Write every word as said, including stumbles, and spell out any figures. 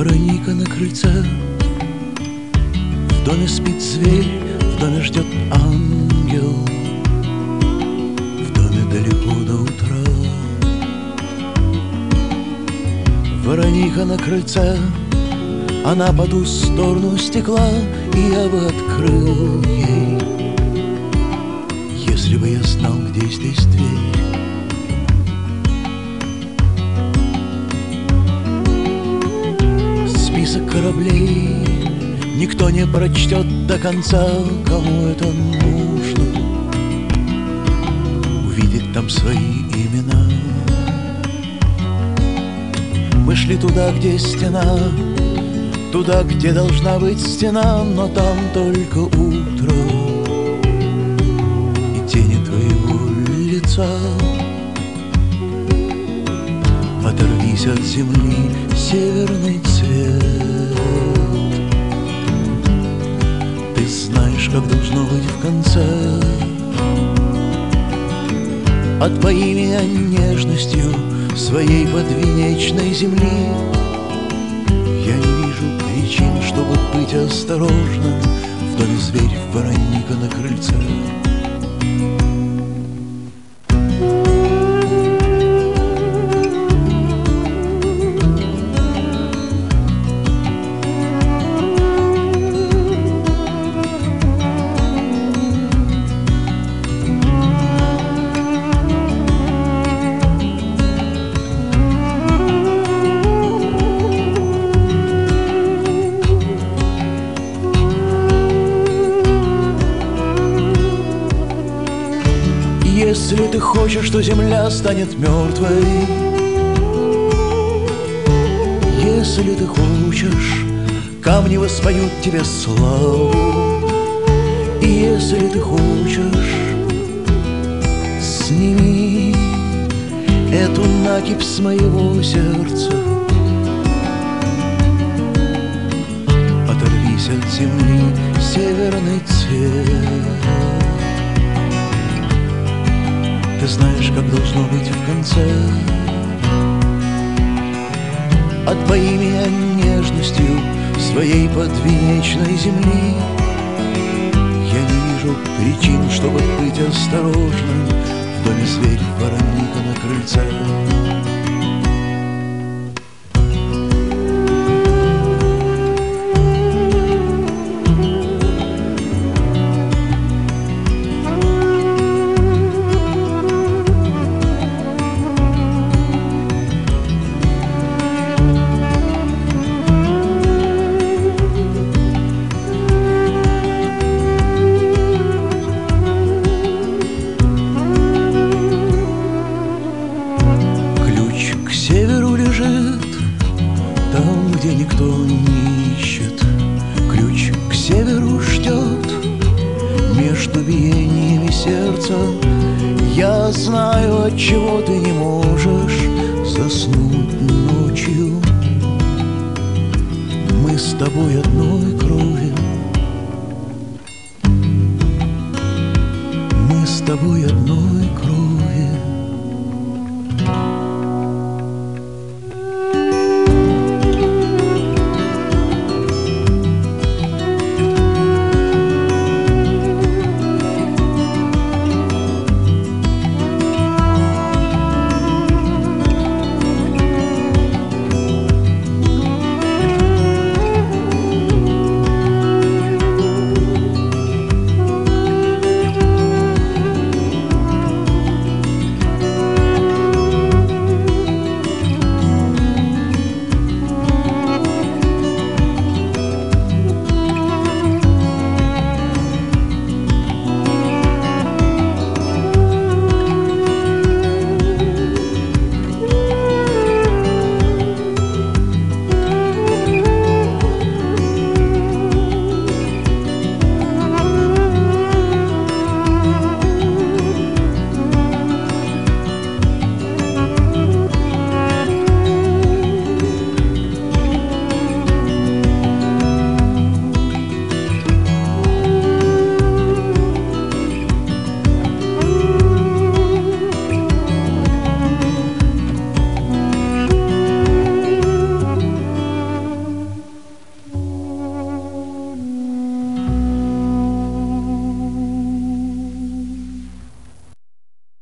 Вороника на крыльце. В доме спит зверь, в доме ждет ангел, в доме далеко до утра. Вороника на крыльце, она по ту сторону стекла, и я бы открыл ей, если бы я знал, где здесь дверь. Список кораблей никто не прочтет до конца, кому это нужно увидеть там свои имена. Мы шли туда, где стена, туда, где должна быть стена, но там только утро и тени твоего лица. Оторвись от земли, северный цвет. Ты знаешь, как должно быть в конце. Отпои меня нежностью своей подвенечной земли. Я не вижу причин, чтобы быть осторожным. В доме зверь, вороника на крыльце. Если ты хочешь, что земля станет мертвой, если ты хочешь, камни воспоют тебе славу, и если ты хочешь, сними эту накипь с моего сердца. Оторвись от земли, северный цвет. Ты знаешь, как должно быть в конце. Отпои меня нежностью своей подвенечной земли. Я не вижу причин, чтобы быть осторожным. В доме зверь, вороника на крыльце. Там, где никто не ищет, ключ к северу ждет. Между биениями сердца я знаю, отчего ты не можешь заснуть ночью. Мы с тобой одной крови, мы с тобой одной